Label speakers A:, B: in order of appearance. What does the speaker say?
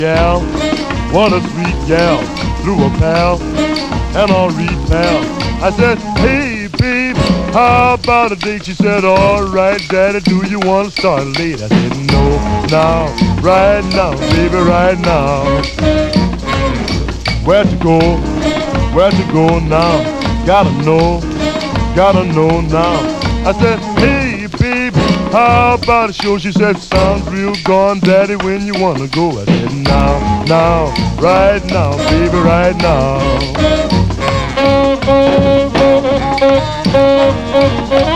A: gal, what a sweet gal, through a pal, and I'll repel. I said, hey babe, how about a date? She said, all right daddy, do you want to start late? I said, no, now, right now, baby, right now. Where to go now? Gotta know now. I said, hey baby, how about a show? She said, sounds real gone, daddy, when you wanna go? I said, now, right now, baby, right now.